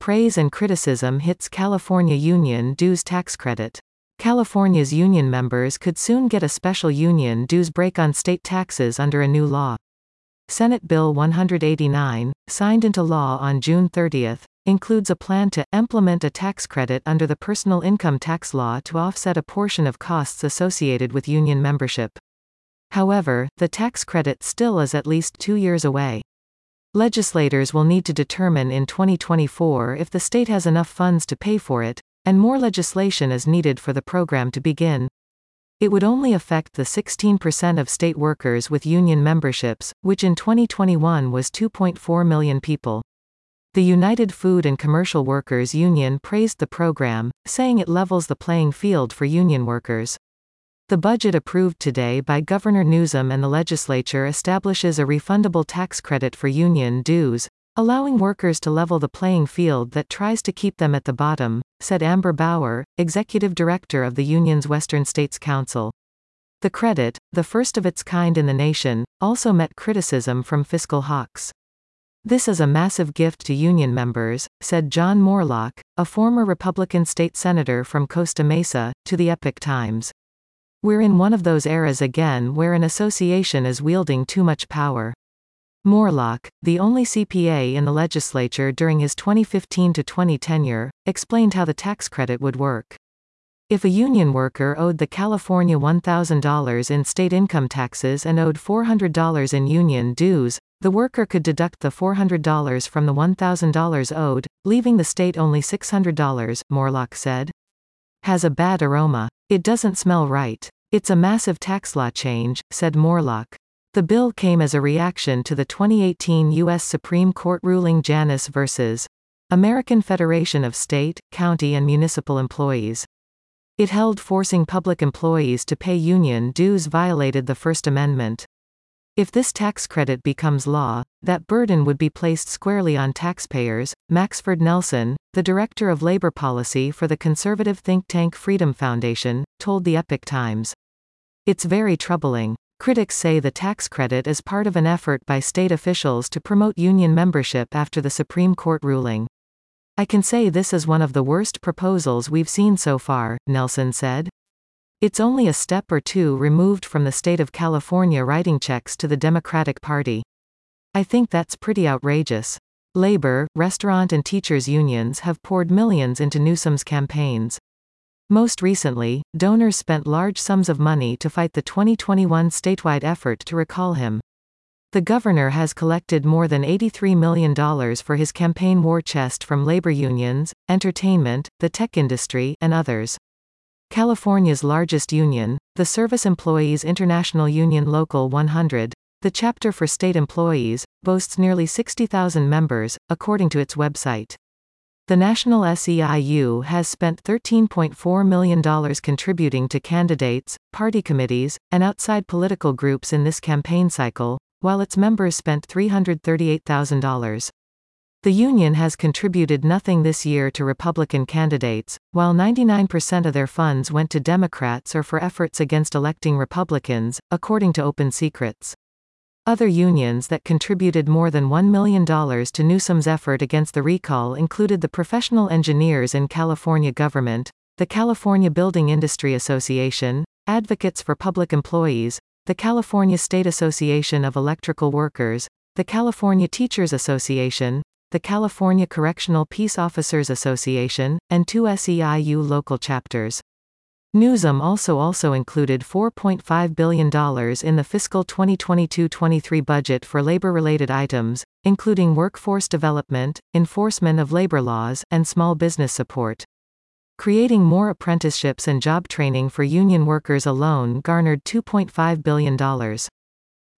Praise and criticism hits California union dues tax credit. California's union members could soon get a special union dues break on state taxes under a new law. Senate Bill 189, signed into law on June 30, includes a plan to implement a tax credit under the personal income tax law to offset a portion of costs associated with union membership. However, the tax credit still is at least 2 years away. Legislators will need to determine in 2024 if the state has enough funds to pay for it, and more legislation is needed for the program to begin. It would only affect the 16% of state workers with union memberships, which in 2021 was 2.4 million people. The United Food and Commercial Workers Union praised the program, saying it levels the playing field for union workers. The budget approved today by Governor Newsom and the legislature establishes a refundable tax credit for union dues, allowing workers to level the playing field that tries to keep them at the bottom, said Amber Bauer, executive director of the union's Western States Council. The credit, the first of its kind in the nation, also met criticism from fiscal hawks. This is a massive gift to union members, said John Moorlach, a former Republican state senator from Costa Mesa, to the Epoch Times. We're in one of those eras again where an association is wielding too much power. Moorlach, the only CPA in the legislature during his 2015 to 20 tenure, explained how the tax credit would work. If a union worker owed the California $1,000 in state income taxes and owed $400 in union dues, the worker could deduct the $400 from the $1,000 owed, leaving the state only $600, Moorlach said. Has a bad aroma. It doesn't smell right. It's a massive tax law change, said Moorlach. The bill came as a reaction to the 2018 U.S. Supreme Court ruling Janus v. American Federation of State, County and Municipal Employees. It held forcing public employees to pay union dues violated the First Amendment. If this tax credit becomes law, that burden would be placed squarely on taxpayers, Maxford Nelson, the director of labor policy for the conservative think tank Freedom Foundation, told the Epoch Times. It's very troubling. Critics say the tax credit is part of an effort by state officials to promote union membership after the Supreme Court ruling. I can say this is one of the worst proposals we've seen so far, Nelson said. It's only a step or two removed from the state of California writing checks to the Democratic Party. I think that's pretty outrageous. Labor, restaurant and teachers' unions have poured millions into Newsom's campaigns. Most recently, donors spent large sums of money to fight the 2021 statewide effort to recall him. The governor has collected more than $83 million for his campaign war chest from labor unions, entertainment, the tech industry, and others. California's largest union, the Service Employees International Union Local 100, the chapter for state employees, boasts nearly 60,000 members, according to its website. The National SEIU has spent $13.4 million contributing to candidates, party committees, and outside political groups in this campaign cycle, while its members spent $338,000. The union has contributed nothing this year to Republican candidates, while 99% of their funds went to Democrats or for efforts against electing Republicans, according to Open Secrets. Other unions that contributed more than $1 million to Newsom's effort against the recall included the Professional Engineers in California Government, the California Building Industry Association, Advocates for Public Employees, the California State Association of Electrical Workers, the California Teachers Association, the California Correctional Peace Officers Association, and 2 SEIU local chapters. Newsom also included $4.5 billion in the fiscal 2022-23 budget for labor-related items, including workforce development, enforcement of labor laws, and small business support. Creating more apprenticeships and job training for union workers alone garnered $2.5 billion.